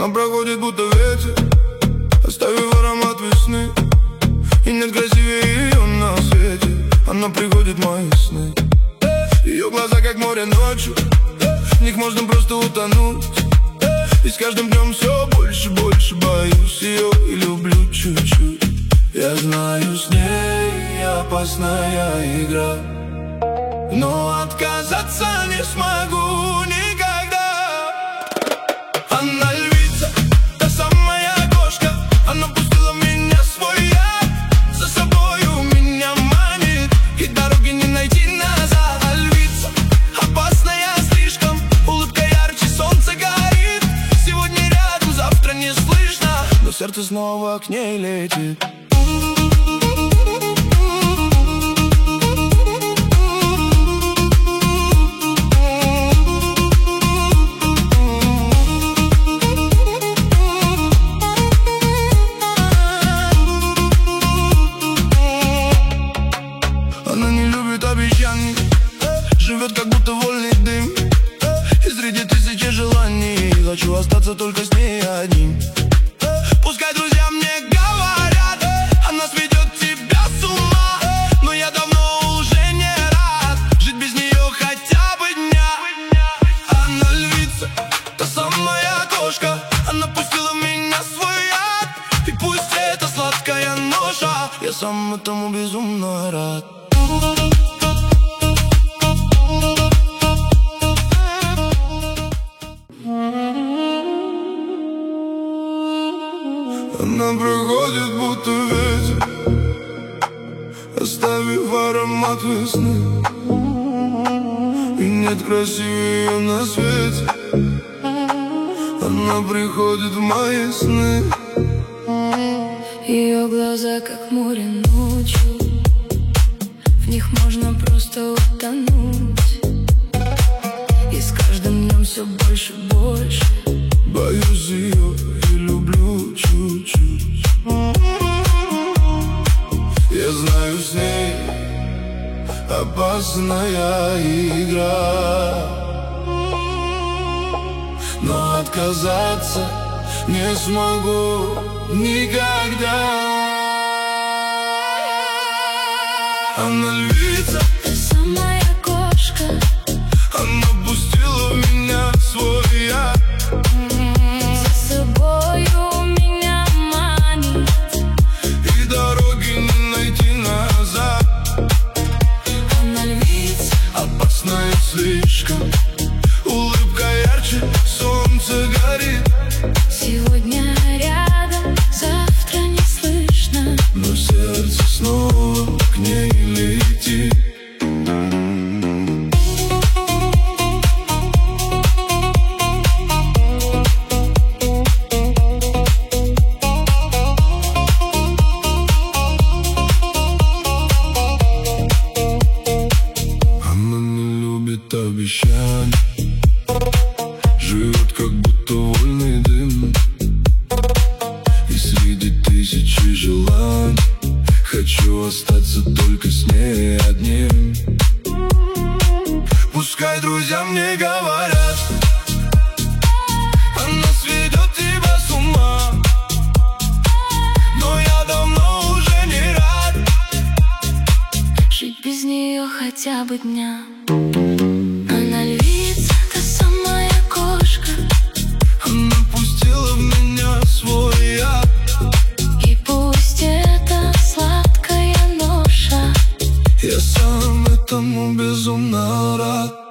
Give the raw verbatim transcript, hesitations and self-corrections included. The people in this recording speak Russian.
Она проходит будто ветер, оставив аромат весны. И нет красивее ее на свете. Она приходит в мои сны. Ее глаза как море ночью, в них можно просто утонуть. И с каждым днем все больше, больше боюсь ее и люблю чуть-чуть. Я знаю, с ней опасная игра, но отказаться не смогу никогда. Она львица, та самая кошка. Она пустила в меня свой яд, за собою меня манит, и дороги не найти назад. А львица опасная слишком, улыбка ярче, солнце горит. Сегодня рядом, завтра не слышно, но сердце снова к ней летит. Она не любит обещаний, живет как будто вольный дым. И среди тысячи желаний хочу остаться только с ней одним. Пускай друзья мне говорят, она сведет тебя с ума, но я давно уже не рад жить без нее хотя бы дня. Она львица, та самая кошка. Она пустила в меня свой яд, и пусть это сладкая ноша, я сам этому безумно рад. Она проходит будто ветер, оставив аромат весны. И нет красивее ее на свете. Она приходит в мои сны. Ее глаза как море ночью, в них можно просто утонуть. И с каждым днем все больше, больше боюсь ее и люблю чуть-чуть. Я знаю, с ней опасная игра, но отказаться не смогу никогда. Она львица, та самая кошка. Она пустила в меня свой яд, за собою меня манит, и дороги не найти назад. Она львица, опасная слишком, улыбка ярче, солнце горит. Сегодня рядом, завтра не слышно, но сердце снова к ней летит. Она не любит обещаний, живет как будто вольный дым. И среди тысячи желаний хочу остаться только с ней одним. Пускай друзья мне говорят, она сведет тебя с ума, но я давно уже не рад жить без нее хотя бы дня. Она львица, та самая кошка. Она пустила в меня свой яд, и пусть это сладкая ноша, я сам этому безумно рад.